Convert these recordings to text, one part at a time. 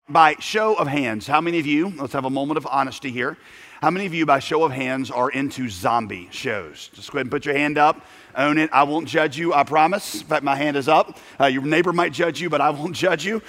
By show of hands, how many of you, let's have a moment of honesty here, how many of you by show of hands are into zombie shows? Just go ahead and put your hand up. Own it. I won't judge you, I promise. In fact, my hand is up. Your neighbor might judge you, but I won't judge you.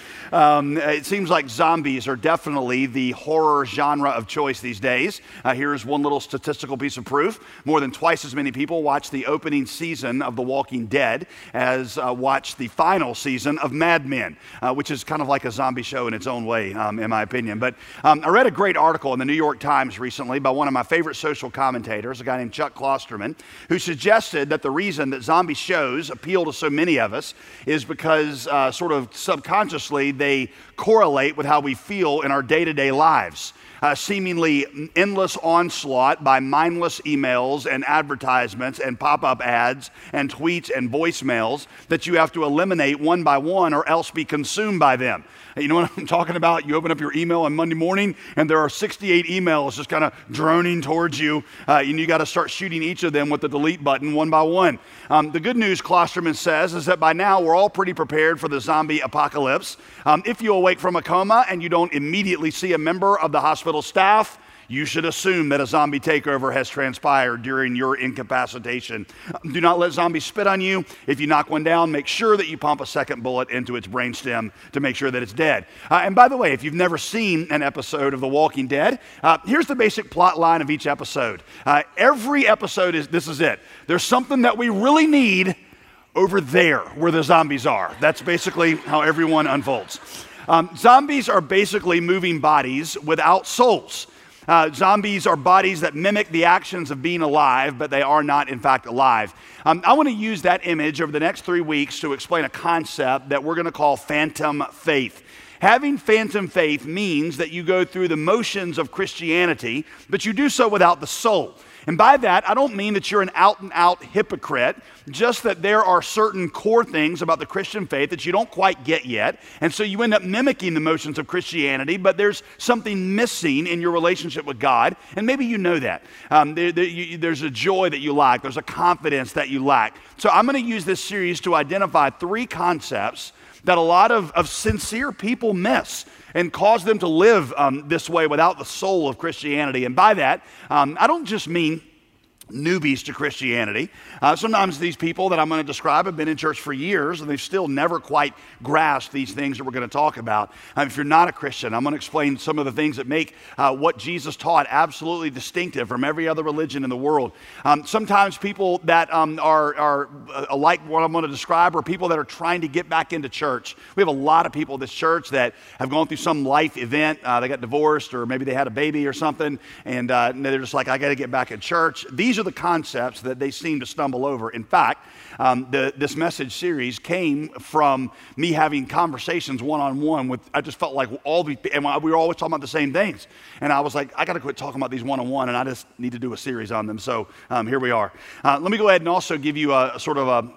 It seems like zombies are definitely the horror genre of choice these days. Here's one little statistical piece of proof. More than twice as many people watch the opening season of The Walking Dead as watch the final season of Mad Men, which is kind of like a zombie show in its own way, in my opinion. But I read a great article in the New York Times recently by one of my favorite social commentators, a guy named Chuck Klosterman, who suggested that the reason that zombie shows appeal to so many of us is because sort of subconsciously they correlate with how we feel in our day-to-day lives. Seemingly endless onslaught by mindless emails and advertisements and pop-up ads and tweets and voicemails that you have to eliminate one by one or else be consumed by them. You know what I'm talking about? You open up your email on Monday morning and there are 68 emails just kind of droning towards you, and you got to start shooting each of them with the delete button one by one. The good news, Klosterman says, is that by now we're all pretty prepared for the zombie apocalypse. If you awake from a coma and you don't immediately see a member of the hospital staff, you should assume that a zombie takeover has transpired during your incapacitation. Do not let zombies spit on you. If you knock one down, make sure that you pump a second bullet into its brainstem to make sure that it's dead. And by the way, if you've never seen an episode of The Walking Dead, here's the basic plot line of each episode. Every episode this is it. There's something that we really need over there where the zombies are. That's basically how everyone unfolds. Zombies are basically moving bodies without souls. Zombies are bodies that mimic the actions of being alive, but they are not, in fact, alive. I want to use that image over the next 3 weeks to explain a concept that we're going to call phantom faith. Having phantom faith means that you go through the motions of Christianity, but you do so without the soul. And by that, I don't mean that you're an out-and-out hypocrite, just that there are certain core things about the Christian faith that you don't quite get yet. And so you end up mimicking the motions of Christianity, but there's something missing in your relationship with God. And maybe you know that. There's a joy that you lack. There's a confidence that you lack. So I'm going to use this series to identify 3 concepts that a lot of sincere people miss and cause them to live this way without the soul of Christianity. And by that, I don't just mean newbies to Christianity. Sometimes these people that I'm going to describe have been in church for years and they've still never quite grasped these things that we're going to talk about. If you're not a Christian, I'm going to explain some of the things that make what Jesus taught absolutely distinctive from every other religion in the world. Sometimes people that are like what I'm going to describe are people that are trying to get back into church. We have a lot of people at this church that have gone through some life event. They got divorced or maybe they had a baby or something, and they're just like, I got to get back in church. These are the concepts that they seem to stumble over. In fact, this message series came from me having conversations one-on-one with, I just felt like and we were always talking about the same things. And I was like, I got to quit talking about these one-on-one and I just need to do a series on them. So here we are. Let me go ahead and also give you a sort of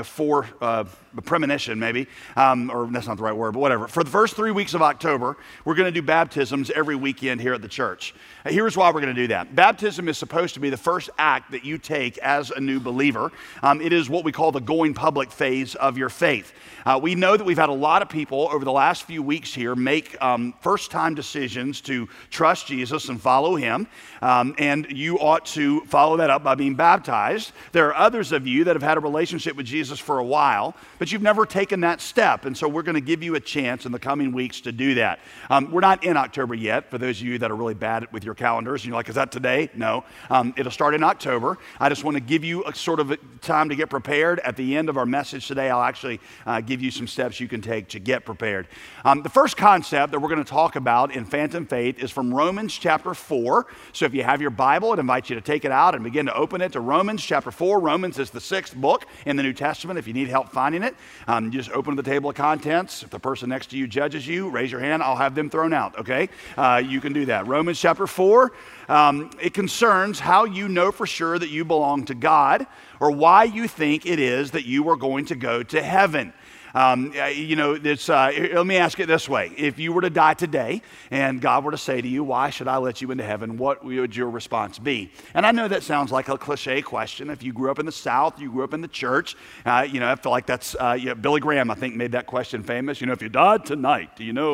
a premonition maybe, or that's not the right word, but whatever. For the first 3 weeks of October, we're going to do baptisms every weekend here at the church. Here's why we're going to do that. Baptism is supposed to be the first act that you take as a new believer. It is what we call the going public phase of your faith. We know that we've had a lot of people over the last few weeks here make first-time decisions to trust Jesus and follow him, and you ought to follow that up by being baptized. There are others of you that have had a relationship with Jesus for a while, but you've never taken that step, and so we're going to give you a chance in the coming weeks to do that. We're not in October yet, for those of you that are really bad with your calendars, and you're like, is that today? No. It'll start in October. I just want to give you a sort of time to get prepared. At the end of our message today, I'll actually give you some steps you can take to get prepared. The first concept that we're going to talk about in phantom faith is from Romans chapter 4. So if you have your Bible, I'd invite you to take it out and begin to open it to Romans chapter 4. Romans is the 6th book in the New Testament. If you need help finding it, you just open the table of contents. If the person next to you judges you, raise your hand. I'll have them thrown out, okay? You can do that. Romans chapter 4. It concerns how you know for sure that you belong to God or why you think it is that you are going to go to heaven. Let me ask it this way. If you were to die today and God were to say to you, why should I let you into heaven? What would your response be? And I know that sounds like a cliche question. If you grew up in the South, you grew up in the church, I feel like that's, Billy Graham, I think, made that question famous. If you died tonight,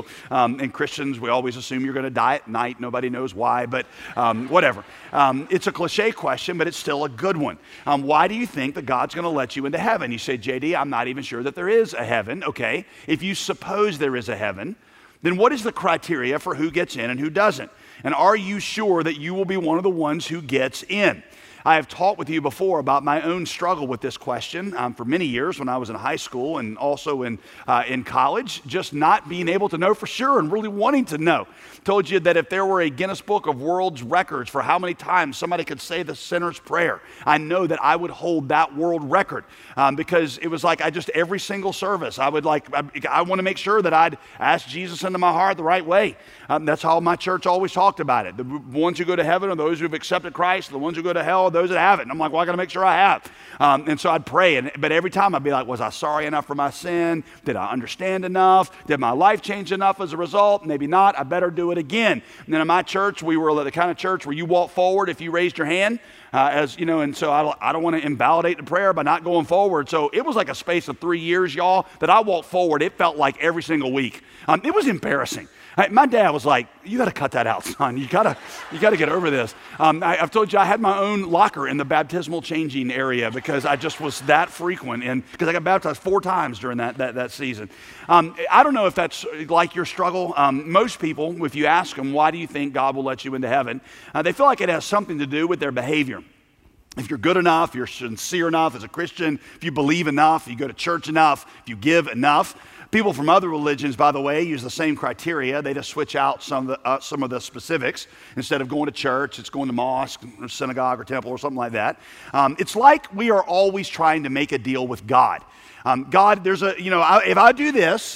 and Christians, we always assume you're going to die at night. Nobody knows why, but whatever. It's a cliche question, but it's still a good one. Why do you think that God's going to let you into heaven? You say, JD, I'm not even sure that there is a heaven. Okay, if you suppose there is a heaven, then what is the criteria for who gets in and who doesn't? And are you sure that you will be one of the ones who gets in? I have talked with you before about my own struggle with this question for many years when I was in high school and also in college, just not being able to know for sure and really wanting to know. Told you that if there were a Guinness Book of World Records for how many times somebody could say the sinner's prayer, I know that I would hold that world record because it was like every single service, I want to make sure that I'd ask Jesus into my heart the right way. That's how my church always talked about it. The ones who go to heaven are those who've accepted Christ. The ones who go to hell are those that haven't. And I'm like, well, I got to make sure I have. And so I'd pray. But every time I'd be like, was I sorry enough for my sin? Did I understand enough? Did my life change enough as a result? Maybe not. I better do it again. And then in my church, we were the kind of church where you walk forward if you raised your hand. And so I don't want to invalidate the prayer by not going forward. So it was like a space of 3 years, y'all, that I walked forward. It felt like every single week. It was embarrassing. My dad was like, you got to cut that out, son. You got to get over this. I've told you I had my own locker in the baptismal changing area because I just was that frequent, and because I got baptized 4 times during that season. I don't know if that's like your struggle. Most people, if you ask them, why do you think God will let you into heaven? They feel like it has something to do with their behavior. If you're good enough, you're sincere enough as a Christian, if you believe enough, you go to church enough, if you give enough. People from other religions, by the way, use the same criteria. They just switch out some of the specifics. Instead of going to church, it's going to mosque or synagogue or temple or something like that. It's like we are always trying to make a deal with God. God, if I do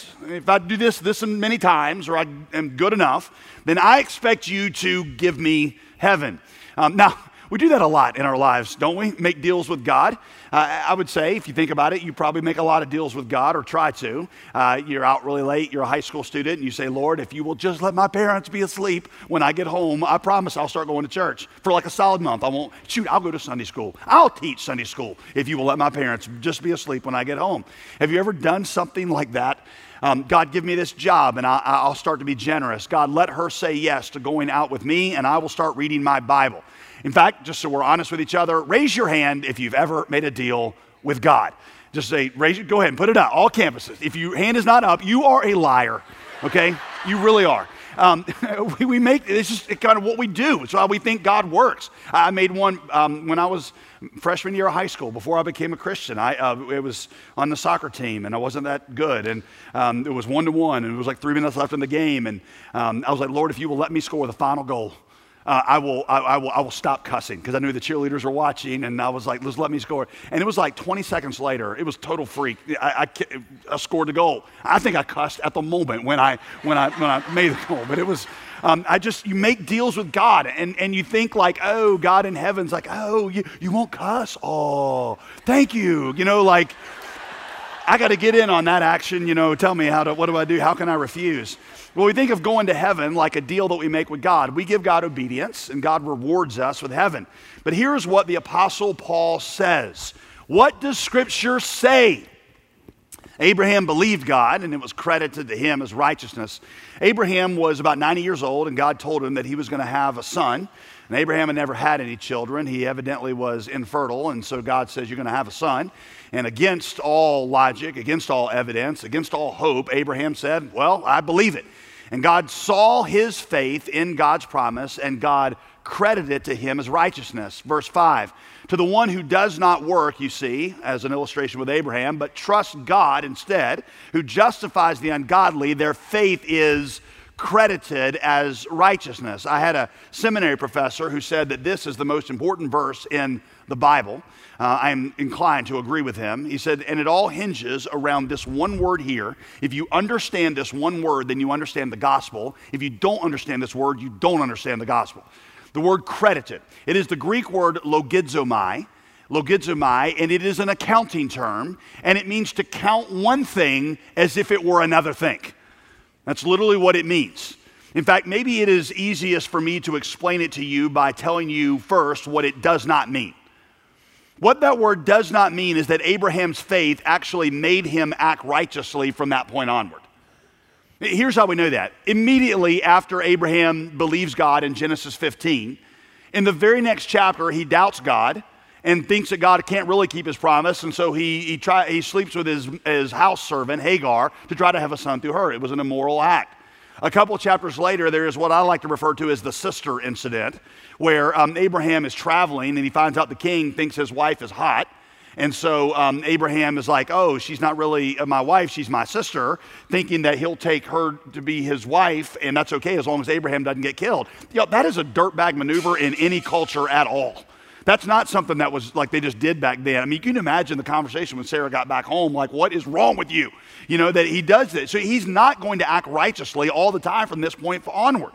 this many times, or I am good enough, then I expect you to give me heaven. Now, we do that a lot in our lives, don't we? Make deals with God. I would say, if you think about it, you probably make a lot of deals with God, or try to. You're out really late, you're a high school student, and you say, Lord, if you will just let my parents be asleep when I get home, I promise I'll start going to church for like a solid month. I'll go to Sunday school. I'll teach Sunday school if you will let my parents just be asleep when I get home. Have you ever done something like that? God, give me this job, and I'll start to be generous. God, let her say yes to going out with me, and I will start reading my Bible. In fact, just so we're honest with each other, raise your hand if you've ever made a deal with God. Just say, go ahead and put it out, all campuses. If your hand is not up, you are a liar, okay? You really are. It's just kind of what we do. It's how we think God works. I made one when I was freshman year of high school, before I became a Christian. It was on the soccer team, and I wasn't that good. And it was 1-1, and it was like 3 minutes left in the game. And I was like, Lord, if you will let me score the final goal, I will stop cussing, because I knew the cheerleaders were watching, and I was like, just let me score. And it was like 20 seconds later, it was total freak. I scored the goal. I think I cussed at the moment when I made the goal, but it was, you make deals with God, and you think like, oh, God in heaven's like, oh, you won't cuss? Oh, thank you. I got to get in on that action, tell me what do I do? How can I refuse? Well, we think of going to heaven like a deal that we make with God. We give God obedience, and God rewards us with heaven. But here's what the Apostle Paul says. What does Scripture say? Abraham believed God, and it was credited to him as righteousness. Abraham was about 90 years old, and God told him that he was going to have a son. And Abraham had never had any children. He evidently was infertile, and so God says, you're going to have a son. And against all logic, against all evidence, against all hope, Abraham said, well, I believe it. And God saw his faith in God's promise, and God credited it to him as righteousness. Verse 5, to the one who does not work, you see, as an illustration with Abraham, but trusts God instead, who justifies the ungodly, their faith is credited as righteousness. I had a seminary professor who said that this is the most important verse in the Bible. I'm inclined to agree with him. He said, and it all hinges around this one word here. If you understand this one word, then you understand the gospel. If you don't understand this word, you don't understand the gospel. The word credited. It is the Greek word logizomai. logizomai, and it is an accounting term, and it means to count one thing as if it were another thing. That's literally what it means. In fact, maybe it is easiest for me to explain it to you by telling you first what it does not mean. What that word does not mean is that Abraham's faith actually made him act righteously from that point onward. Here's how we know that. Immediately after Abraham believes God in Genesis 15, in the very next chapter, he doubts God and thinks that God can't really keep his promise, and so he sleeps with his house servant, Hagar, to try to have a son through her. It was an immoral act. A couple of chapters later, there is what I like to refer to as the sister incident, where Abraham is traveling and he finds out the king thinks his wife is hot. And so Abraham is like, oh, she's not really my wife, she's my sister, thinking that he'll take her to be his wife, and that's okay as long as Abraham doesn't get killed. That is a dirtbag maneuver in any culture at all. That's not something that was like they just did back then. I mean, you can imagine the conversation when Sarah got back home, like, what is wrong with you? That he does this. So he's not going to act righteously all the time from this point onward.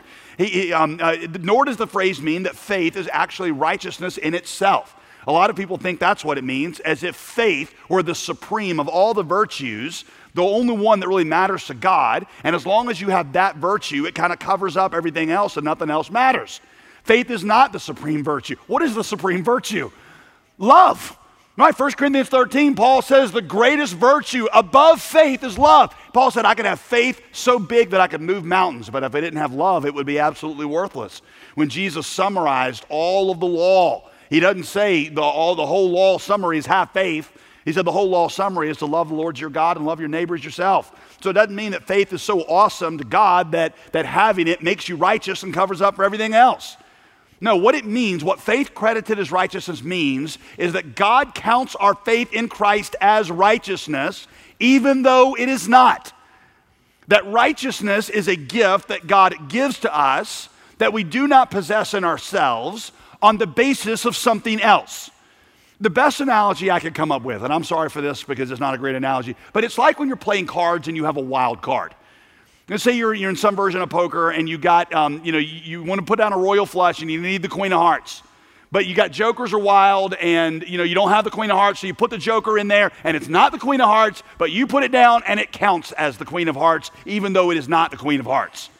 Nor does the phrase mean that faith is actually righteousness in itself. A lot of people think that's what it means, as if faith were the supreme of all the virtues, the only one that really matters to God, and as long as you have that virtue, it kind of covers up everything else and nothing else matters. Faith is not the supreme virtue. What is the supreme virtue? Love. Right? 1 Corinthians 13, Paul says the greatest virtue above faith is love. Paul said, I could have faith so big that I could move mountains, but if I didn't have love, it would be absolutely worthless. When Jesus summarized all of the law, he doesn't say the whole law summary is have faith. He said the whole law summary is to love the Lord your God and love your neighbor as yourself. So it doesn't mean that faith is so awesome to God that having it makes you righteous and covers up for everything else. No, what it means, what faith credited as righteousness means, is that God counts our faith in Christ as righteousness, even though it is not. That righteousness is a gift that God gives to us that we do not possess in ourselves on the basis of something else. The best analogy I could come up with, and I'm sorry for this because it's not a great analogy, but it's like when you're playing cards and you have a wild card. Let's say you're in some version of poker and you got, you want to put down a royal flush and you need the Queen of Hearts. But you got jokers are wild and, you don't have the Queen of Hearts, so you put the joker in there and it's not the Queen of Hearts, but you put it down and it counts as the Queen of Hearts, even though it is not the Queen of Hearts.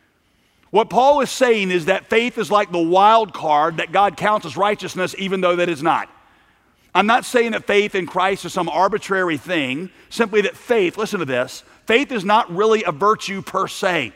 What Paul is saying is that faith is like the wild card that God counts as righteousness, even though that is not. I'm not saying that faith in Christ is some arbitrary thing, simply that faith, listen to this, faith is not really a virtue per se.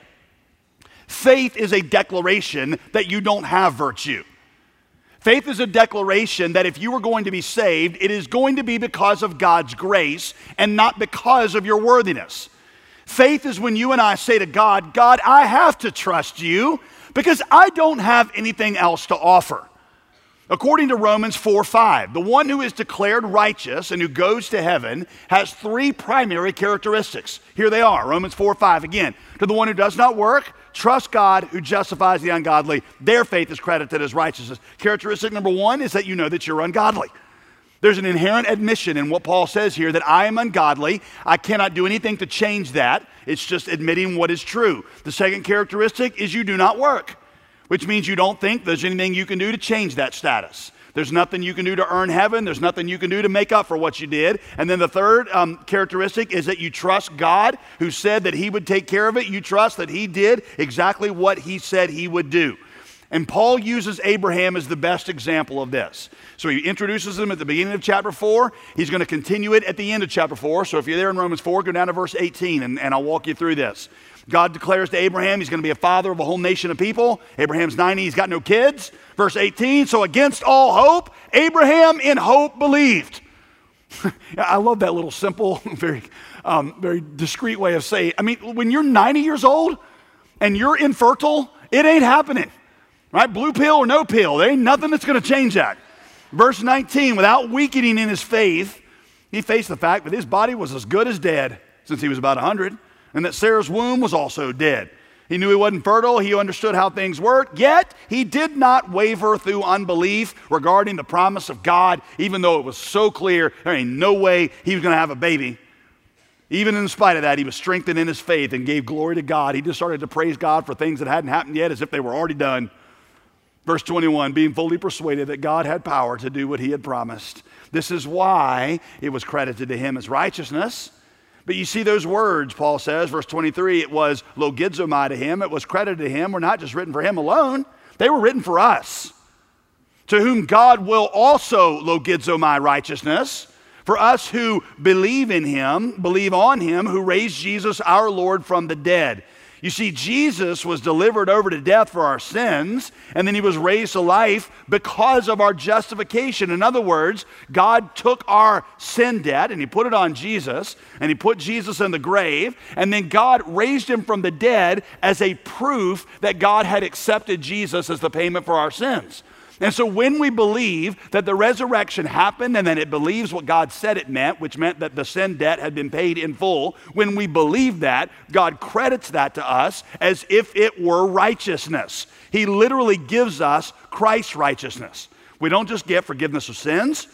Faith is a declaration that you don't have virtue. Faith is a declaration that if you are going to be saved, it is going to be because of God's grace and not because of your worthiness. Faith is when you and I say to God, God, I have to trust you because I don't have anything else to offer. According to Romans 4:5, the one who is declared righteous and who goes to heaven has three primary characteristics. Here they are, Romans 4:5 again. To the one who does not work, trust God who justifies the ungodly. Their faith is credited as righteousness. Characteristic number one is that you know that you're ungodly. There's an inherent admission in what Paul says here that I am ungodly. I cannot do anything to change that. It's just admitting what is true. The second characteristic is you do not work, which means you don't think there's anything you can do to change that status. There's nothing you can do to earn heaven. There's nothing you can do to make up for what you did. And then the third characteristic is that you trust God who said that he would take care of it. You trust that he did exactly what he said he would do. And Paul uses Abraham as the best example of this. So he introduces him at the beginning of chapter 4. He's going to continue it at the end of chapter 4. So if you're there in Romans 4, go down to verse 18 and I'll walk you through this. God declares to Abraham he's going to be a father of a whole nation of people. Abraham's 90, he's got no kids. Verse 18, so against all hope, Abraham in hope believed. I love that little simple, very discreet way of saying it. I mean, when you're 90 years old and you're infertile, it ain't happening. Right? Blue pill or no pill, there ain't nothing that's going to change that. Verse 19, without weakening in his faith, he faced the fact that his body was as good as dead since he was about 100, and that Sarah's womb was also dead. He knew he wasn't fertile. He understood how things worked. Yet, he did not waver through unbelief regarding the promise of God, even though it was so clear there ain't no way he was going to have a baby. Even in spite of that, he was strengthened in his faith and gave glory to God. He just started to praise God for things that hadn't happened yet as if they were already done. Verse 21, being fully persuaded that God had power to do what he had promised. This is why it was credited to him as righteousness. But you see those words, Paul says, verse 23, it was logizomai to him. It was credited to him. Were not just written for him alone. They were written for us. To whom God will also logizomai righteousness. For us who believe in him, believe on him, who raised Jesus our Lord from the dead. You see, Jesus was delivered over to death for our sins, and then he was raised to life because of our justification. In other words, God took our sin debt and he put it on Jesus, and he put Jesus in the grave, and then God raised him from the dead as a proof that God had accepted Jesus as the payment for our sins. And so when we believe that the resurrection happened and that it believes what God said it meant, which meant that the sin debt had been paid in full, when we believe that, God credits that to us as if it were righteousness. He literally gives us Christ's righteousness. We don't just get forgiveness of sins,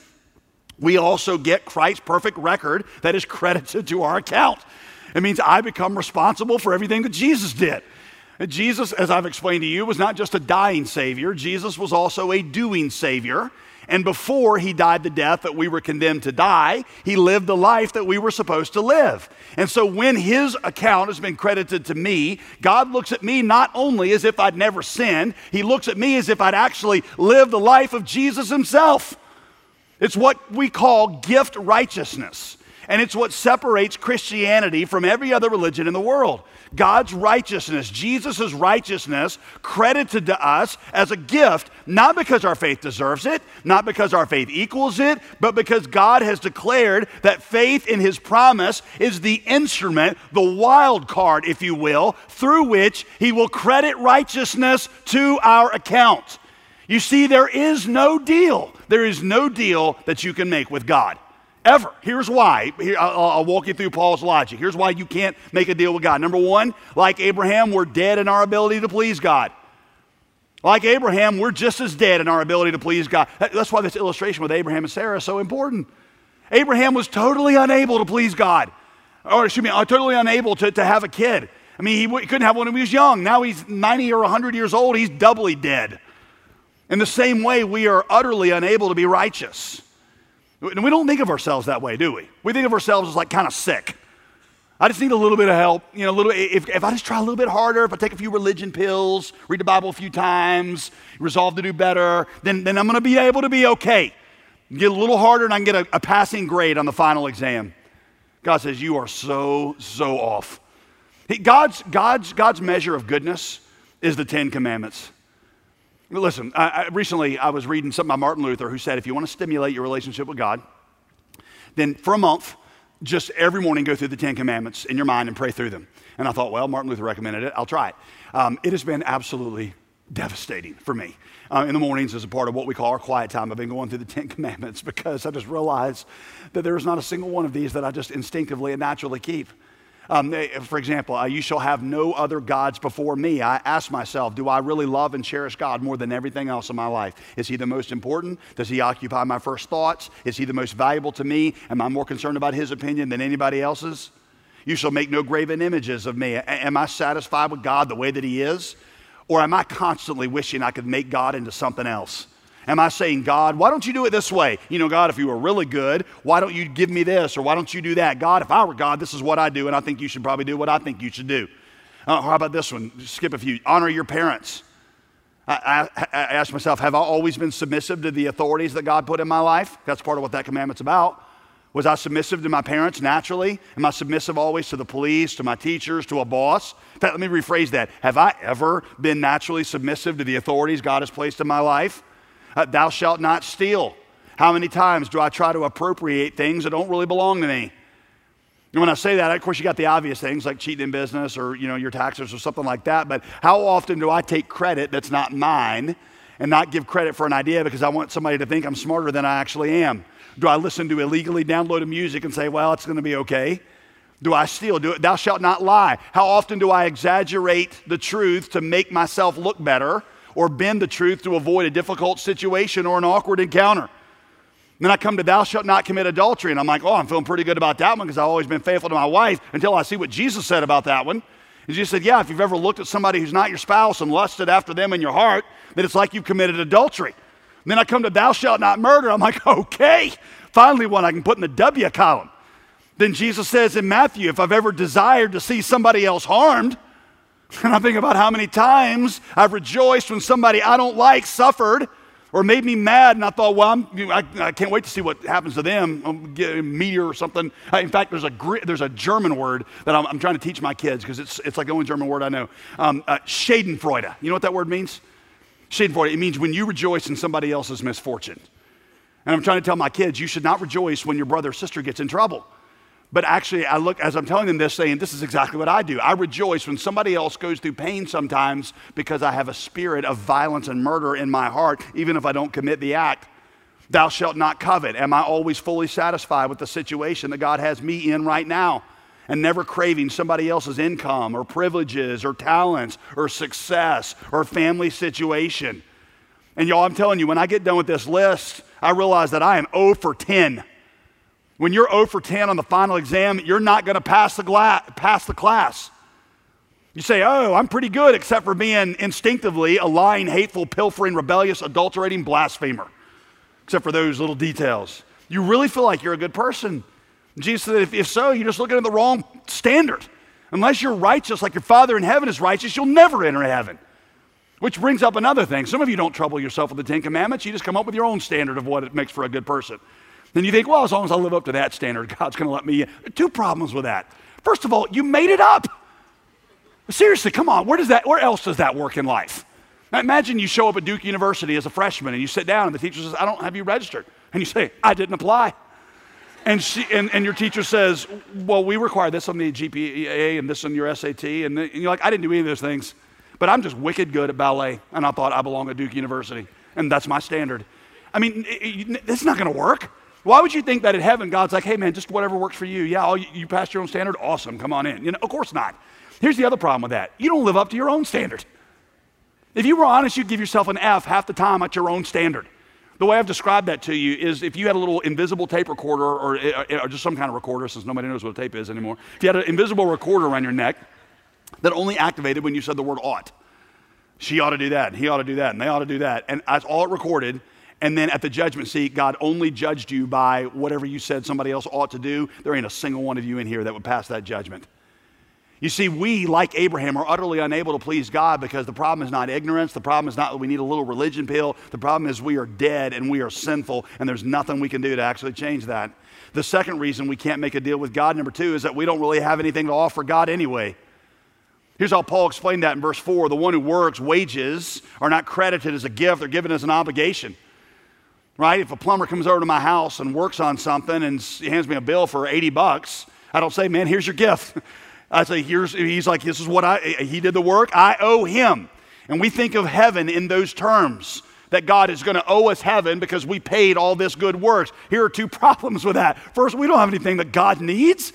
we also get Christ's perfect record that is credited to our account. It means I become responsible for everything that Jesus did. Jesus, as I've explained to you, was not just a dying Savior. Jesus was also a doing Savior. And before he died the death that we were condemned to die, he lived the life that we were supposed to live. And so when his account has been credited to me, God looks at me not only as if I'd never sinned, he looks at me as if I'd actually lived the life of Jesus himself. It's what we call gift righteousness. And it's what separates Christianity from every other religion in the world. God's righteousness, Jesus' righteousness, credited to us as a gift, not because our faith deserves it, not because our faith equals it, but because God has declared that faith in his promise is the instrument, the wild card, if you will, through which he will credit righteousness to our account. You see, there is no deal. There is no deal that you can make with God. Ever. Here's why. I'll walk you through Paul's logic. Here's why you can't make a deal with God. Number one, like Abraham, we're dead in our ability to please God. Like Abraham, we're just as dead in our ability to please God. That's why this illustration with Abraham and Sarah is so important. Abraham was totally unable to please God. Totally unable to have a kid. I mean, he couldn't have one when he was young. Now he's 90 or 100 years old. He's doubly dead. In the same way, we are utterly unable to be righteous. And we don't think of ourselves that way, do we? We think of ourselves as like kind of sick. I just need a little bit of help. You know, if I just try a little bit harder, if I take a few religion pills, read the Bible a few times, resolve to do better, then I'm going to be able to be okay. Get a little harder and I can get a passing grade on the final exam. God says, you are so off. God's measure of goodness is the Ten Commandments. Listen, recently I was reading something by Martin Luther who said if you want to stimulate your relationship with God, then for a month, just every morning go through the Ten Commandments in your mind and pray through them. And I thought, well, Martin Luther recommended it. I'll try it. It has been absolutely devastating for me. In the mornings as a part of what we call our quiet time, I've been going through the Ten Commandments because I just realized that there is not a single one of these that I just instinctively and naturally keep. For example, you shall have no other gods before me. I ask myself, do I really love and cherish God more than everything else in my life? Is he the most important? Does he occupy my first thoughts? Is he the most valuable to me? Am I more concerned about his opinion than anybody else's? You shall make no graven images of me. Am I satisfied with God the way that he is? Or am I constantly wishing I could make God into something else? Am I saying, God, why don't you do it this way? You know, God, if you were really good, why don't you give me this? Or why don't you do that? God, if I were God, this is what I do, and I think you should probably do what I think you should do. How about this one? Skip a few. Honor your parents. I ask myself, have I always been submissive to the authorities that God put in my life? That's part of what that commandment's about. Was I submissive to my parents naturally? Am I submissive always to the police, to my teachers, to a boss? In fact, let me rephrase that. Have I ever been naturally submissive to the authorities God has placed in my life? Thou shalt not steal. How many times do I try to appropriate things that don't really belong to me? And when I say that, of course, you got the obvious things like cheating in business or, you know, your taxes or something like that. But how often do I take credit that's not mine and not give credit for an idea because I want somebody to think I'm smarter than I actually am? Do I listen to illegally downloaded music and say, well, it's going to be okay? Do I steal? Thou shalt not lie. How often do I exaggerate the truth to make myself look better or bend the truth to avoid a difficult situation or an awkward encounter? Then I come to thou shalt not commit adultery, and I'm like, oh, I'm feeling pretty good about that one because I've always been faithful to my wife until I see what Jesus said about that one. And Jesus said, yeah, if you've ever looked at somebody who's not your spouse and lusted after them in your heart, then it's like you've committed adultery. And then I come to thou shalt not murder. I'm like, okay, finally one I can put in the W column. Then Jesus says in Matthew, if I've ever desired to see somebody else harmed, and I think about how many times I've rejoiced when somebody I don't like suffered or made me mad, and I thought, well, I can't wait to see what happens to them. I'll get a meteor or something. In fact, there's a German word that I'm trying to teach my kids because it's like the only German word I know. Schadenfreude. You know what that word means? Schadenfreude. It means when you rejoice in somebody else's misfortune. And I'm trying to tell my kids, you should not rejoice when your brother or sister gets in trouble. But actually, I look, as I'm telling them this, saying, this is exactly what I do. I rejoice when somebody else goes through pain sometimes because I have a spirit of violence and murder in my heart, even if I don't commit the act. Thou shalt not covet. Am I always fully satisfied with the situation that God has me in right now? And never craving somebody else's income or privileges or talents or success or family situation. And y'all, I'm telling you, when I get done with this list, I realize that I am 0 for 10. When you're 0 for 10 on the final exam, you're not going to pass the class. You say, oh, I'm pretty good except for being instinctively a lying, hateful, pilfering, rebellious, adulterating blasphemer. Except for those little details. You really feel like you're a good person. Jesus said, if so, you're just looking at the wrong standard. Unless you're righteous like your Father in heaven is righteous, you'll never enter heaven. Which brings up another thing. Some of you don't trouble yourself with the Ten Commandments. You just come up with your own standard of what it makes for a good person. Then you think, well, as long as I live up to that standard, God's going to let me in. Two problems with that. First of all, you made it up. Seriously, come on. Where else does that work in life? Now, imagine you show up at Duke University as a freshman and you sit down and the teacher says, I don't have you registered. And you say, I didn't apply. And your teacher says, well, we require this on the GPA and this on your SAT. And you're like, I didn't do any of those things. But I'm just wicked good at ballet. And I thought I belong at Duke University. And that's my standard. I mean, it's not going to work. Why would you think that in heaven, God's like, hey, man, just whatever works for you. Yeah, you passed your own standard? Awesome, come on in. You know, of course not. Here's the other problem with that. You don't live up to your own standard. If you were honest, you'd give yourself an F half the time at your own standard. The way I've described that to you is if you had a little invisible tape recorder or just some kind of recorder, since nobody knows what a tape is anymore. If you had an invisible recorder around your neck that only activated when you said the word ought. She ought to do that, and he ought to do that, and they ought to do that. And that's all it recorded. And then at the judgment seat, God only judged you by whatever you said somebody else ought to do. There ain't a single one of you in here that would pass that judgment. You see, we, like Abraham, are utterly unable to please God because the problem is not ignorance. The problem is not that we need a little religion pill. The problem is we are dead and we are sinful, and there's nothing we can do to actually change that. The second reason we can't make a deal with God, number two, is that we don't really have anything to offer God anyway. Here's how Paul explained that in verse 4. The one who works, wages are not credited as a gift. They're given as an obligation. Right? If a plumber comes over to my house and works on something and he hands me a bill for $80, I don't say, man, here's your gift. I say, he's like, this is what he did the work, I owe him. And we think of heaven in those terms, that God is going to owe us heaven because we paid all this good works. Here are two problems with that. First, we don't have anything that God needs.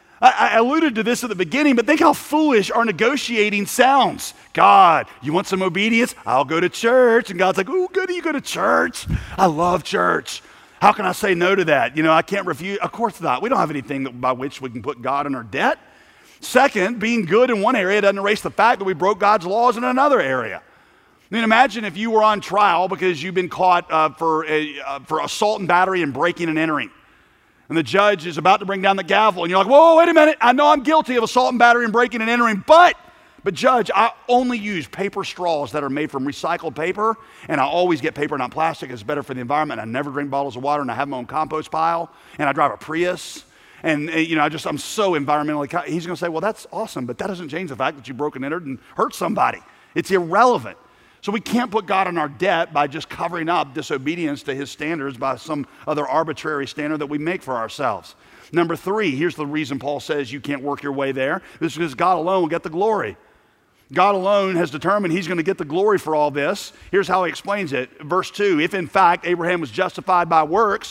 I alluded to this at the beginning, but think how foolish our negotiating sounds. God, you want some obedience? I'll go to church. And God's like, oh, goody, you go to church? I love church. How can I say no to that? You know, I can't refuse. Of course not. We don't have anything by which we can put God in our debt. Second, being good in one area doesn't erase the fact that we broke God's laws in another area. I mean, imagine if you were on trial because you've been caught for assault and battery and breaking and entering. And the judge is about to bring down the gavel, and you're like, whoa, wait a minute. I know I'm guilty of assault and battery and breaking and entering, but Judge, I only use paper straws that are made from recycled paper, and I always get paper, not plastic. It's better for the environment. I never drink bottles of water, and I have my own compost pile, and I drive a Prius. And, you know, I'm so environmentally, he's going to say, well, that's awesome, but that doesn't change the fact that you broke and entered and hurt somebody. It's irrelevant. So we can't put God in our debt by just covering up disobedience to his standards by some other arbitrary standard that we make for ourselves. Number three, here's the reason Paul says you can't work your way there. This is because God alone will get the glory. God alone has determined he's going to get the glory for all this. Here's how he explains it. Verse 2, if in fact Abraham was justified by works,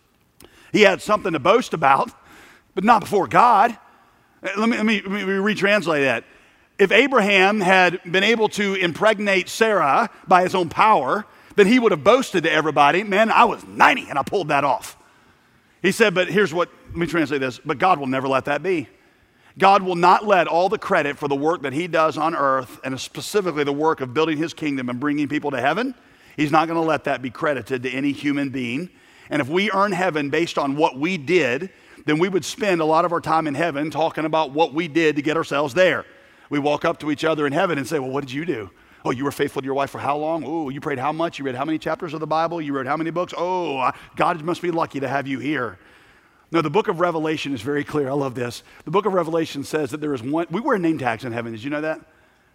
he had something to boast about, but not before God. Let me retranslate that. If Abraham had been able to impregnate Sarah by his own power, then he would have boasted to everybody, man, I was 90 and I pulled that off. He said, but here's what, let me translate this, but God will never let that be. God will not let all the credit for the work that he does on earth, and specifically the work of building his kingdom and bringing people to heaven, he's not going to let that be credited to any human being. And if we earn heaven based on what we did, then we would spend a lot of our time in heaven talking about what we did to get ourselves there. We walk up to each other in heaven and say, well, what did you do? Oh, you were faithful to your wife for how long? Oh, you prayed how much? You read how many chapters of the Bible? You read how many books? Oh, God must be lucky to have you here. No, the book of Revelation is very clear. I love this. The book of Revelation says that there is one, we wear name tags in heaven. Did you know that?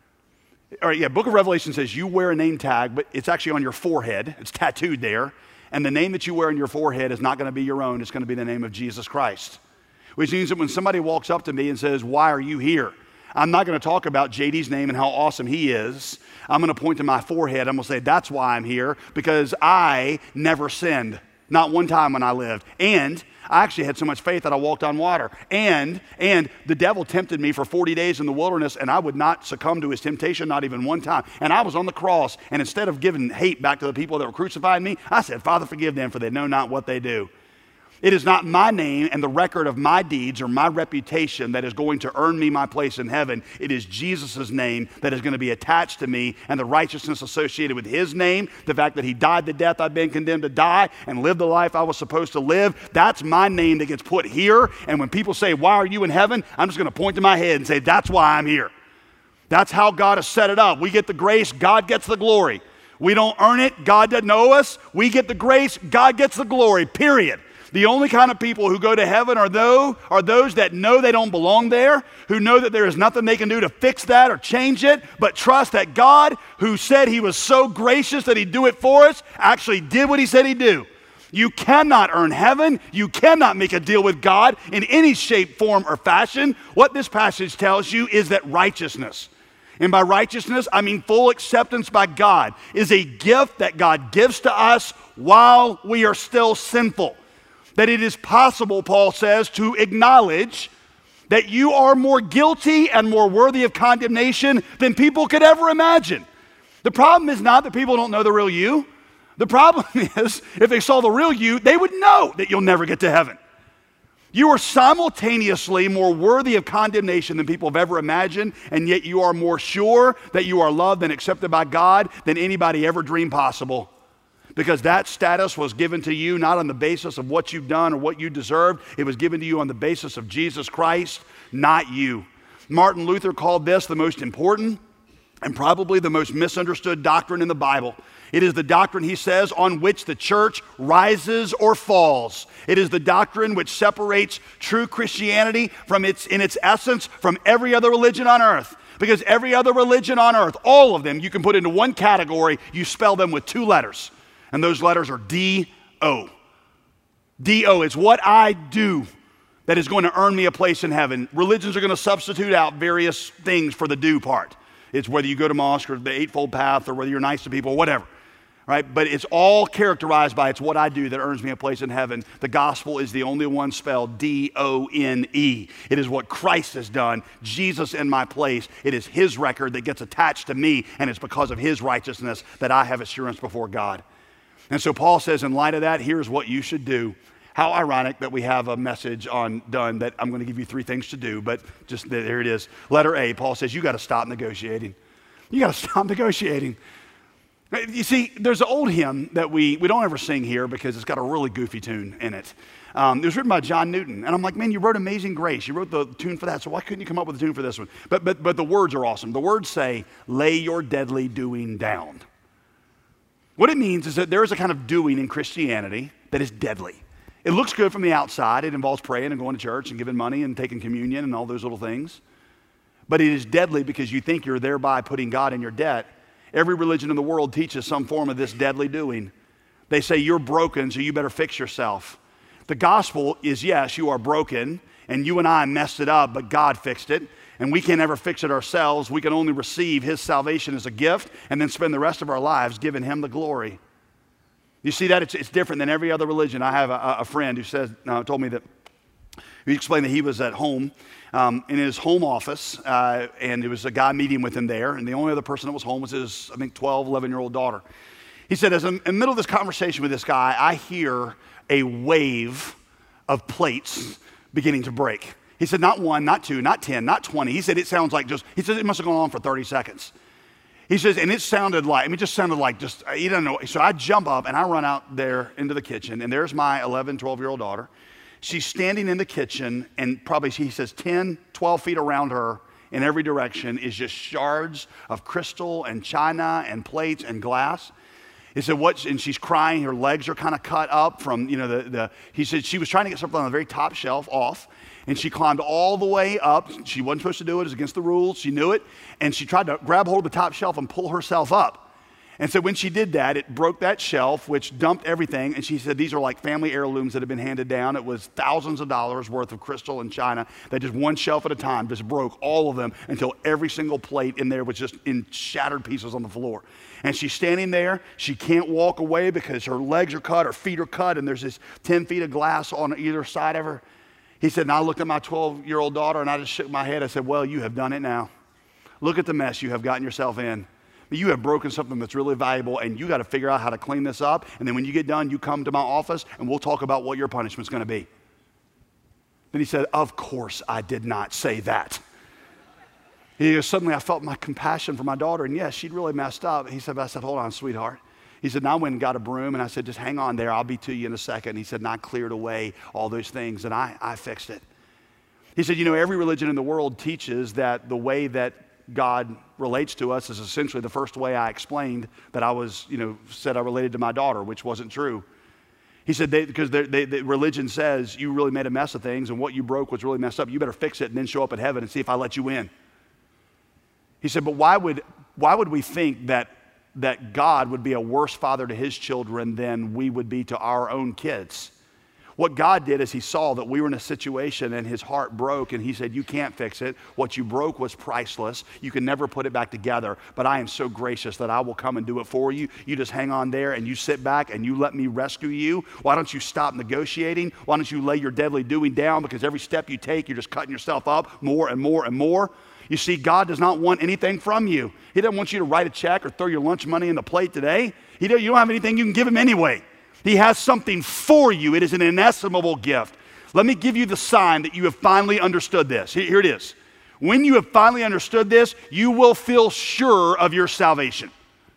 All right, yeah, book of Revelation says you wear a name tag, but it's actually on your forehead. It's tattooed there. And the name that you wear on your forehead is not going to be your own. It's going to be the name of Jesus Christ. Which means that when somebody walks up to me and says, why are you here? I'm not going to talk about JD's name and how awesome he is. I'm going to point to my forehead. I'm going to say, that's why I'm here, because I never sinned. Not one time when I lived. And I actually had so much faith that I walked on water. And the devil tempted me for 40 days in the wilderness, and I would not succumb to his temptation, not even one time. And I was on the cross, and instead of giving hate back to the people that were crucifying me, I said, Father, forgive them, for they know not what they do. It is not my name and the record of my deeds or my reputation that is going to earn me my place in heaven. It is Jesus' name that is going to be attached to me, and the righteousness associated with his name, the fact that he died the death I've been condemned to die and lived the life I was supposed to live. That's my name that gets put here. And when people say, why are you in heaven? I'm just going to point to my head and say, that's why I'm here. That's how God has set it up. We get the grace, God gets the glory. We don't earn it, God doesn't owe us. We get the grace, God gets the glory, period. The only kind of people who go to heaven are those that know they don't belong there, who know that there is nothing they can do to fix that or change it, but trust that God, who said he was so gracious that he'd do it for us, actually did what he said he'd do. You cannot earn heaven. You cannot make a deal with God in any shape, form, or fashion. What this passage tells you is that righteousness, and by righteousness, I mean full acceptance by God, is a gift that God gives to us while we are still sinful. That it is possible, Paul says, to acknowledge that you are more guilty and more worthy of condemnation than people could ever imagine. The problem is not that people don't know the real you. The problem is, if they saw the real you, they would know that you'll never get to heaven. You are simultaneously more worthy of condemnation than people have ever imagined, and yet you are more sure that you are loved and accepted by God than anybody ever dreamed possible. Because that status was given to you not on the basis of what you've done or what you deserved. It was given to you on the basis of Jesus Christ, not you. Martin Luther called this the most important and probably the most misunderstood doctrine in the Bible. It is the doctrine, he says, on which the church rises or falls. It is the doctrine which separates true Christianity in its essence from every other religion on earth. Because every other religion on earth, all of them, you can put into one category. You spell them with two letters. And those letters are D-O. D-O is what I do that is going to earn me a place in heaven. Religions are going to substitute out various things for the do part. It's whether you go to mosque or the Eightfold Path or whether you're nice to people, whatever. Right? But it's all characterized by it's what I do that earns me a place in heaven. The gospel is the only one spelled D-O-N-E. It is what Christ has done, Jesus in my place. It is his record that gets attached to me, and it's because of his righteousness that I have assurance before God. And so Paul says, in light of that, here's what you should do. How ironic that we have a message on done that I'm going to give you 3 things to do, but just there it is. Letter A, Paul says, you got to stop negotiating. You got to stop negotiating. You see, there's an old hymn that we don't ever sing here because it's got a really goofy tune in it. It was written by John Newton. And I'm like, man, you wrote Amazing Grace. You wrote the tune for that, so why couldn't you come up with a tune for this one? But the words are awesome. The words say, lay your deadly doing down. What it means is that there is a kind of doing in Christianity that is deadly. It looks good from the outside. It involves praying and going to church and giving money and taking communion and all those little things. But it is deadly because you think you're thereby putting God in your debt. Every religion in the world teaches some form of this deadly doing. They say you're broken, so you better fix yourself. The gospel is, yes, you are broken, and you and I messed it up, but God fixed it. And we can't ever fix it ourselves. We can only receive his salvation as a gift and then spend the rest of our lives giving him the glory. You see that? It's different than every other religion. I have a friend who told me that, he explained that he was at home in his home office, and there was a guy meeting with him there, and the only other person that was home was his, 12, 11-year-old daughter. He said, as in the middle of this conversation with this guy, I hear a wave of plates beginning to break. He said, not 1, not 2, not 10, not 20. He said, it sounds like he said, it must have gone on for 30 seconds. He says, and it sounded like, you don't know. So I jump up and I run out there into the kitchen, and there's my 11, 12-year-old daughter. She's standing in the kitchen, and probably, he says, 10, 12 feet around her in every direction is just shards of crystal and china and plates and glass. He said, and she's crying, her legs are kind of cut up from, he said she was trying to get something on the very top shelf off, and she climbed all the way up. She wasn't supposed to do it, it was against the rules, she knew it, and she tried to grab hold of the top shelf and pull herself up. And so when she did that, it broke that shelf, which dumped everything. And she said, these are like family heirlooms that have been handed down. It was thousands of dollars worth of crystal and china that just one shelf at a time just broke all of them until every single plate in there was just in shattered pieces on the floor. And she's standing there. She can't walk away because her legs are cut, her feet are cut, and there's this 10 feet of glass on either side of her. He said, and I looked at my 12-year-old daughter and I just shook my head. I said, well, you have done it now. Look at the mess you have gotten yourself in. You have broken something that's really valuable, and you got to figure out how to clean this up. And then when you get done, you come to my office, and we'll talk about what your punishment's going to be. Then he said, of course I did not say that. He goes, suddenly I felt my compassion for my daughter, and yes, she'd really messed up. He said, hold on, sweetheart. He said, and I went and got a broom, and I said, just hang on there. I'll be to you in a second. And he said, and I cleared away all those things, and I fixed it. He said, every religion in the world teaches that the way that God relates to us is essentially the first way I explained that I was, said I related to my daughter, which wasn't true. He said, because the religion says you really made a mess of things and what you broke was really messed up. You better fix it and then show up at heaven and see if I let you in. He said, but why would we think that God would be a worse father to his children than we would be to our own kids? What God did is he saw that we were in a situation and his heart broke, and he said, you can't fix it. What you broke was priceless. You can never put it back together, but I am so gracious that I will come and do it for you. You just hang on there and you sit back and you let me rescue you. Why don't you stop negotiating? Why don't you lay your deadly doing down? Because every step you take, you're just cutting yourself up more and more and more. You see, God does not want anything from you. He doesn't want you to write a check or throw your lunch money in the plate today. You don't have anything you can give him anyway. He has something for you. It is an inestimable gift. Let me give you the sign that you have finally understood this. Here it is. When you have finally understood this, you will feel sure of your salvation.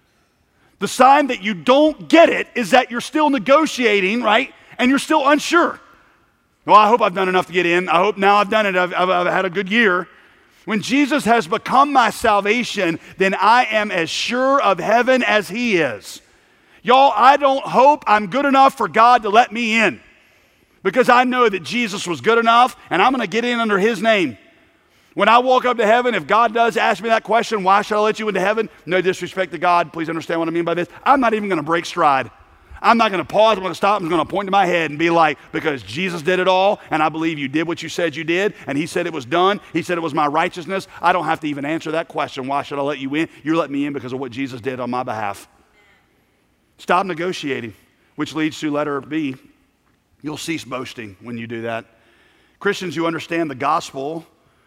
The sign that you don't get it is that you're still negotiating, right? And you're still unsure. Well, I hope I've done enough to get in. I hope now I've done it. I've had a good year. When Jesus has become my salvation, then I am as sure of heaven as he is. Y'all, I don't hope I'm good enough for God to let me in, because I know that Jesus was good enough and I'm going to get in under his name. When I walk up to heaven, if God does ask me that question, why should I let you into heaven? No disrespect to God. Please understand what I mean by this. I'm not even going to break stride. I'm not going to pause. I'm going to stop. I'm going to point to my head and be like, because Jesus did it all, and I believe you did what you said you did, and he said it was done. He said it was my righteousness. I don't have to even answer that question. Why should I let you in? You're letting me in because of what Jesus did on my behalf. Stop negotiating, which leads to letter B. You'll cease boasting when you do that. Christians who understand the gospel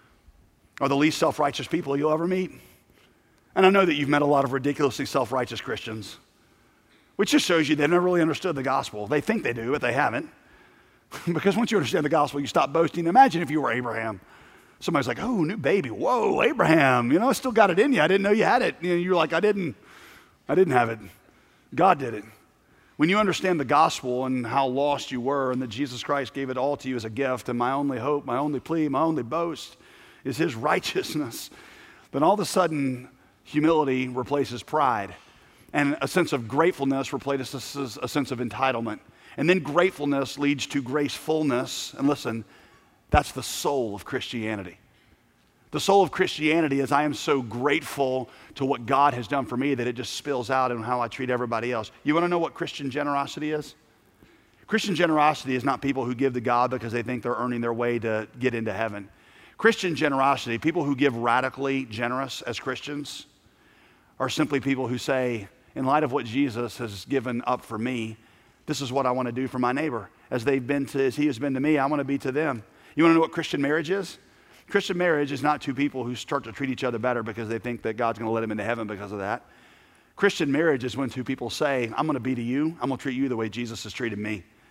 are the least self-righteous people you'll ever meet. And I know that you've met a lot of ridiculously self-righteous Christians, which just shows you they've never really understood the gospel. They think they do, but they haven't. Because once you understand the gospel, you stop boasting. Imagine if you were Abraham. Somebody's like, oh, new baby. Whoa, Abraham. I still got it in you. I didn't know you had it. You're like, I didn't have it. God did it. When you understand the gospel and how lost you were and that Jesus Christ gave it all to you as a gift, and my only hope, my only plea, my only boast is his righteousness, then all of a sudden humility replaces pride, and a sense of gratefulness replaces a sense of entitlement. And then gratefulness leads to gracefulness. And listen, that's the soul of Christianity. The soul of Christianity is I am so grateful to what God has done for me that it just spills out in how I treat everybody else. You want to know what Christian generosity is? Christian generosity is not people who give to God because they think they're earning their way to get into heaven. Christian generosity, people who give radically generous as Christians, are simply people who say, in light of what Jesus has given up for me, this is what I want to do for my neighbor. As he has been to me, I want to be to them. You want to know what Christian marriage is? Christian marriage is not two people who start to treat each other better because they think that God's going to let them into heaven because of that. Christian marriage is when two people say, I'm going to be to you, I'm going to treat you the way Jesus has treated me.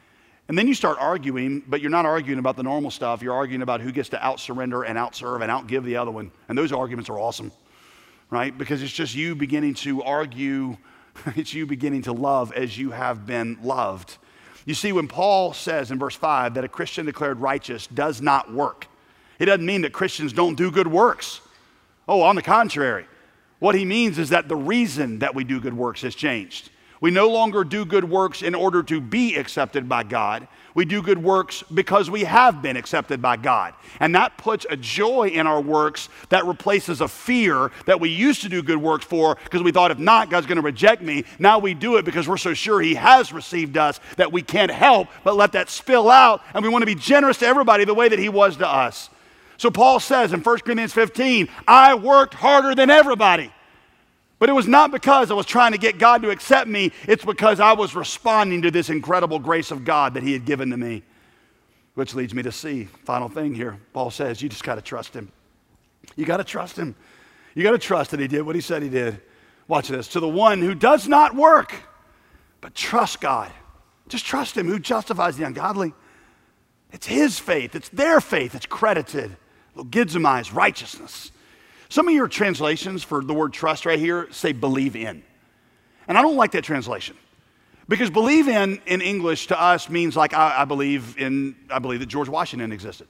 And then you start arguing, but you're not arguing about the normal stuff. You're arguing about who gets to out-surrender and out-serve and outgive the other one. And those arguments are awesome, right? Because it's just you beginning to argue, it's you beginning to love as you have been loved. You see, when Paul says in verse 5 that a Christian declared righteous does not work, it doesn't mean that Christians don't do good works. Oh, on the contrary. What he means is that the reason that we do good works has changed. We no longer do good works in order to be accepted by God. We do good works because we have been accepted by God. And that puts a joy in our works that replaces a fear that we used to do good works for because we thought if not, God's going to reject me. Now we do it because we're so sure he has received us that we can't help but let that spill out, and we want to be generous to everybody the way that he was to us. So Paul says in 1 Corinthians 15, I worked harder than everybody. But it was not because I was trying to get God to accept me. It's because I was responding to this incredible grace of God that he had given to me. Which leads me to see, final thing here. Paul says, you just got to trust him. You got to trust him. You got to trust that he did what he said he did. Watch this. To the one who does not work, but trust God. Just trust him who justifies the ungodly. It's his faith. It's their faith. It's credited. Logizomai, righteousness. Some of your translations for the word trust right here say believe in. And I don't like that translation. Because believe in English to us means like I believe that George Washington existed.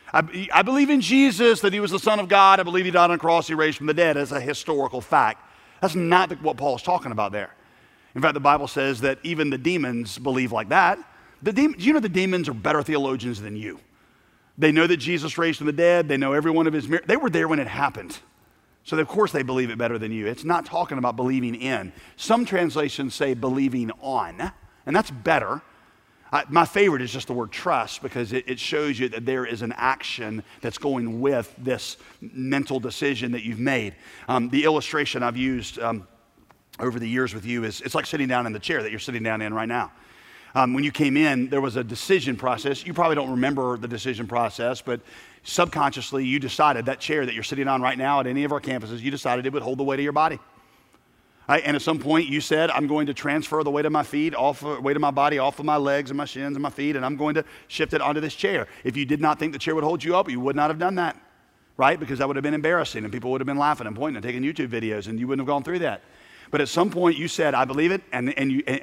I believe in Jesus, that he was the Son of God. I believe he died on a cross, he raised from the dead as a historical fact. That's not what Paul's talking about there. In fact, the Bible says that even the demons believe like that. You know the demons are better theologians than you. They know that Jesus raised from the dead. They know every one of his miracles. They were there when it happened. So of course they believe it better than you. It's not talking about believing in. Some translations say believing on, and that's better. My favorite is just the word trust because it shows you that there is an action that's going with this mental decision that you've made. The illustration I've used over the years with you is it's like sitting down in the chair that you're sitting down in right now. When you came in, there was a decision process. You probably don't remember the decision process, but subconsciously you decided that chair that you're sitting on right now at any of our campuses, you decided it would hold the weight of your body. Right? And at some point you said, I'm going to transfer the weight of my feet, weight of my body off of my legs and my shins and my feet, and I'm going to shift it onto this chair. If you did not think the chair would hold you up, you would not have done that, right? Because that would have been embarrassing and people would have been laughing and pointing and taking YouTube videos and you wouldn't have gone through that. But at some point you said, I believe it, and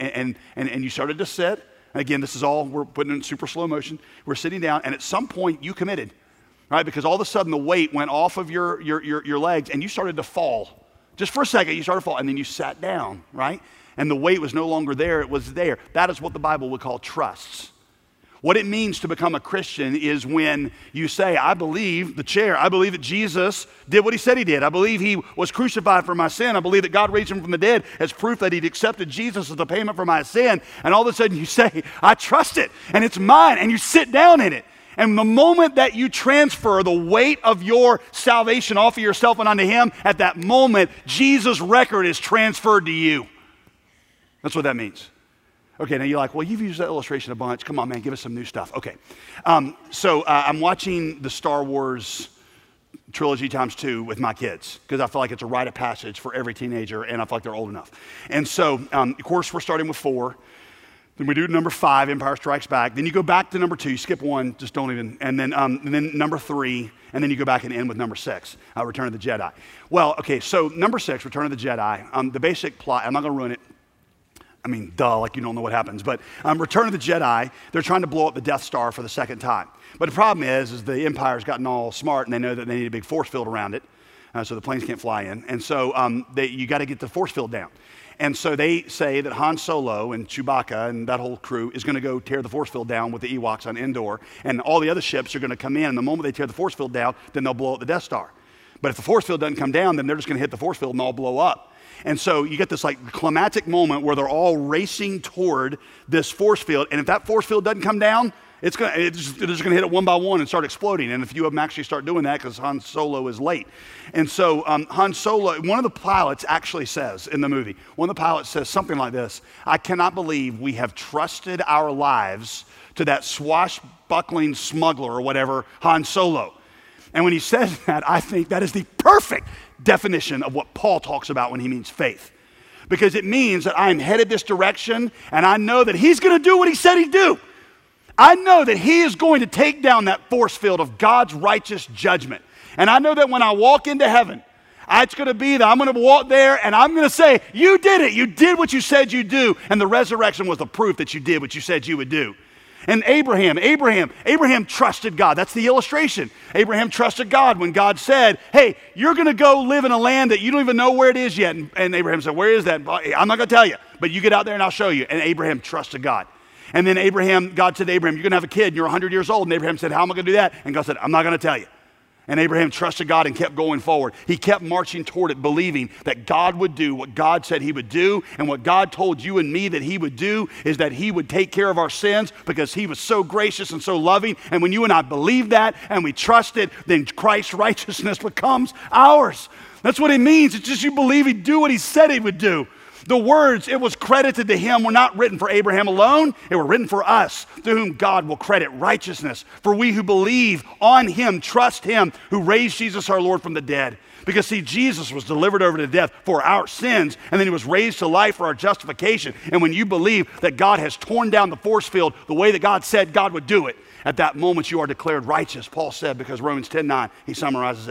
you started to sit. And again, this is all, we're putting it in super slow motion. We're sitting down, and at some point you committed, right? Because all of a sudden the weight went off of your legs, and you started to fall. Just for a second, you started to fall, and then you sat down, right? And the weight was no longer there, it was there. That is what the Bible would call trusts. What it means to become a Christian is when you say, I believe the chair. I believe that Jesus did what he said he did. I believe he was crucified for my sin. I believe that God raised him from the dead as proof that he'd accepted Jesus as the payment for my sin. And all of a sudden you say, I trust it and it's mine, and you sit down in it. And the moment that you transfer the weight of your salvation off of yourself and onto him, at that moment, Jesus' record is transferred to you. That's what that means. Okay, now you're like, well, you've used that illustration a bunch. Come on, man, give us some new stuff. Okay, so I'm watching the Star Wars trilogy ×2 with my kids because I feel like it's a rite of passage for every teenager, and I feel like they're old enough. And so, of course, we're starting with 4. Then we do number 5, Empire Strikes Back. Then you go back to number 2. You skip 1, just don't even. And then number 3, and then you go back and end with number 6, Return of the Jedi. Well, okay, so number 6, Return of the Jedi. The basic plot, I'm not going to ruin it. I mean, duh, like you don't know what happens. But Return of the Jedi, they're trying to blow up the Death Star for the second time. But the problem is the Empire's gotten all smart, and they know that they need a big force field around it, so the planes can't fly in. And so you got to get the force field down. And so they say that Han Solo and Chewbacca and that whole crew is going to go tear the force field down with the Ewoks on Endor, and all the other ships are going to come in, and the moment they tear the force field down, then they'll blow up the Death Star. But if the force field doesn't come down, then they're just going to hit the force field and all blow up. And so you get this like climactic moment where they're all racing toward this force field, and if that force field doesn't come down, they're just going to hit it one by one and start exploding. And a few of them actually start doing that because Han Solo is late. And so Han Solo, one of the pilots actually says in the movie, one of the pilots says something like this: I cannot believe we have trusted our lives to that swashbuckling smuggler or whatever, Han Solo. And when he says that, I think that is the perfect definition of what Paul talks about when he means faith. Because it means that I'm headed this direction and I know that he's going to do what he said he'd do. I know that he is going to take down that force field of God's righteous judgment. And I know that when I walk into heaven, it's going to be that I'm going to walk there and I'm going to say, you did it. You did what you said you'd do. And the resurrection was the proof that you did what you said you would do. And Abraham trusted God. That's the illustration. Abraham trusted God when God said, hey, you're going to go live in a land that you don't even know where it is yet. And Abraham said, where is that? I'm not going to tell you, but you get out there and I'll show you. And Abraham trusted God. And then God said to Abraham, you're going to have a kid and you're 100 years old. And Abraham said, how am I going to do that? And God said, I'm not going to tell you. And Abraham trusted God and kept going forward. He kept marching toward it, believing that God would do what God said he would do. And what God told you and me that he would do is that he would take care of our sins because he was so gracious and so loving. And when you and I believe that and we trust it, then Christ's righteousness becomes ours. That's what it means. It's just you believe he'd do what he said he would do. The words, it was credited to him, were not written for Abraham alone. They were written for us, to whom God will credit righteousness. For we who believe on him, trust him, who raised Jesus our Lord from the dead. Because see, Jesus was delivered over to death for our sins, and then he was raised to life for our justification. And when you believe that God has torn down the force field the way that God said God would do it, at that moment you are declared righteous. Paul said, because Romans 10:9, he summarizes it,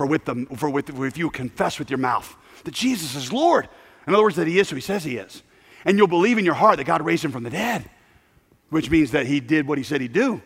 if you confess with your mouth that Jesus is Lord, in other words, that he is who he says he is. And you'll believe in your heart that God raised him from the dead, which means that he did what he said he'd do.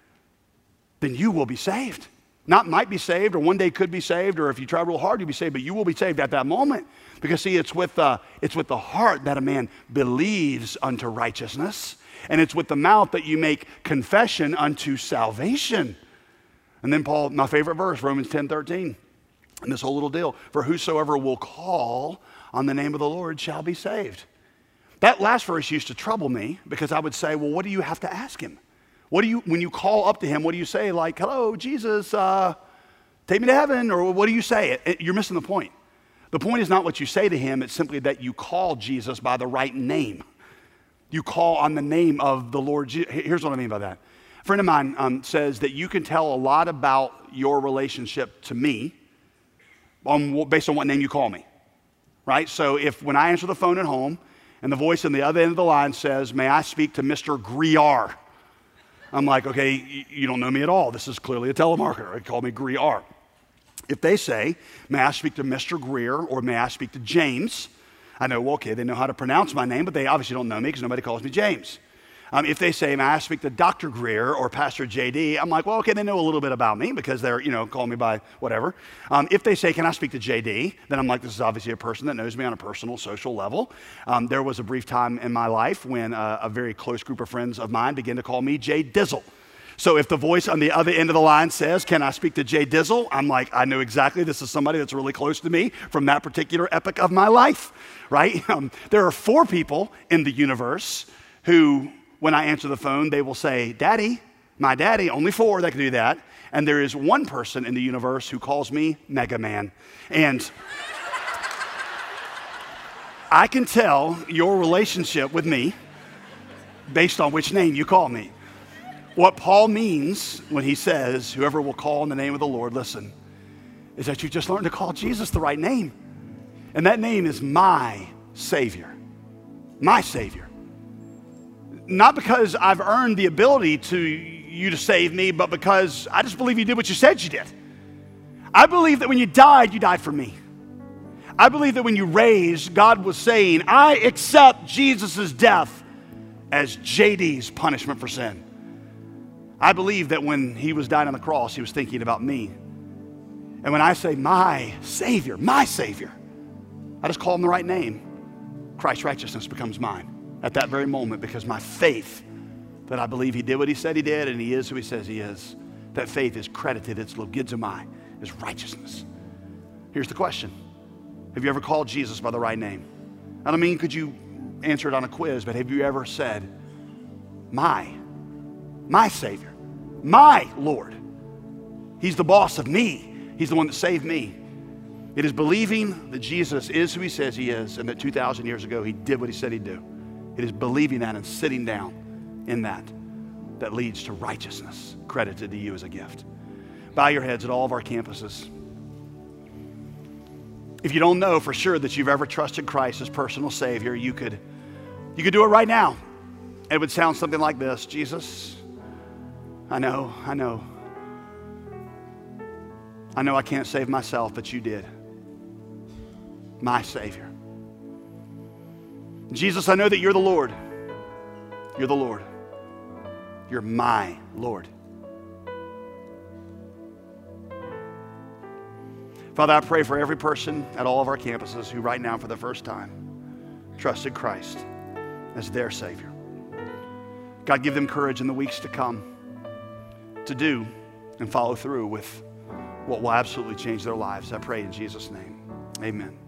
Then you will be saved. Not might be saved, or one day could be saved, or if you try real hard, you'll be saved, but you will be saved at that moment. Because see, it's with the heart that a man believes unto righteousness, and it's with the mouth that you make confession unto salvation. And then Paul, my favorite verse, Romans 10:13, and this whole little deal, for whosoever will call on the name of the Lord shall be saved. That last verse used to trouble me because I would say, well, what do you have to ask him? When you call up to him, what do you say? Like, hello, Jesus, take me to heaven, or what do you say? You're missing the point. The point is not what you say to him, it's simply that you call Jesus by the right name. You call on the name of the Lord Jesus. Here's what I mean by that. A friend of mine says that you can tell a lot about your relationship to me based on what name you call me. Right? So when I answer the phone at home and the voice on the other end of the line says, may I speak to Mr. Griar? I'm like, okay, you don't know me at all. This is clearly a telemarketer. They call me Griar. If they say, may I speak to Mr. Greer, or may I speak to James? I know, well, okay, they know how to pronounce my name, but they obviously don't know me because nobody calls me James. If they say, may I speak to Dr. Greer or Pastor JD, I'm like, well, okay, they know a little bit about me because they're, call me by whatever. If they say, can I speak to JD? Then I'm like, this is obviously a person that knows me on a personal, social level. There was a brief time in my life when a very close group of friends of mine began to call me Jay Dizzle. So if the voice on the other end of the line says, can I speak to Jay Dizzle? I'm like, I know exactly this is somebody that's really close to me from that particular epoch of my life, right? There are 4 people in the universe who, when I answer the phone, they will say, Daddy, my daddy, only 4 that can do that. And there is 1 person in the universe who calls me Mega Man. And I can tell your relationship with me based on which name you call me. What Paul means when he says, whoever will call on the name of the Lord, listen, is that you just learned to call Jesus the right name. And that name is my Savior. My Savior. Not because I've earned the ability to you to save me, but because I just believe you did what you said you did. I believe that when you died for me. I believe that when you raised, God was saying, I accept Jesus' death as JD's punishment for sin. I believe that when he was dying on the cross, he was thinking about me. And when I say my Savior, I just call him the right name. Christ's righteousness becomes mine at that very moment, because my faith that I believe he did what he said he did and he is who he says he is, that faith is credited, it's logizomai, is righteousness. Here's the question. Have you ever called Jesus by the right name? I don't mean could you answer it on a quiz, but have you ever said, my Savior, my Lord. He's the boss of me. He's the one that saved me. It is believing that Jesus is who he says he is and that 2,000 years ago he did what he said he'd do. It is believing that and sitting down in that leads to righteousness credited to you as a gift. Bow your heads at all of our campuses. If you don't know for sure that you've ever trusted Christ as personal Savior, you could do it right now. It would sound something like this. Jesus, I know. I know I can't save myself, but you did. My Savior. Jesus, I know that you're the Lord. You're the Lord. You're my Lord. Father, I pray for every person at all of our campuses who right now for the first time trusted Christ as their Savior. God, give them courage in the weeks to come to do and follow through with what will absolutely change their lives. I pray in Jesus' name. Amen.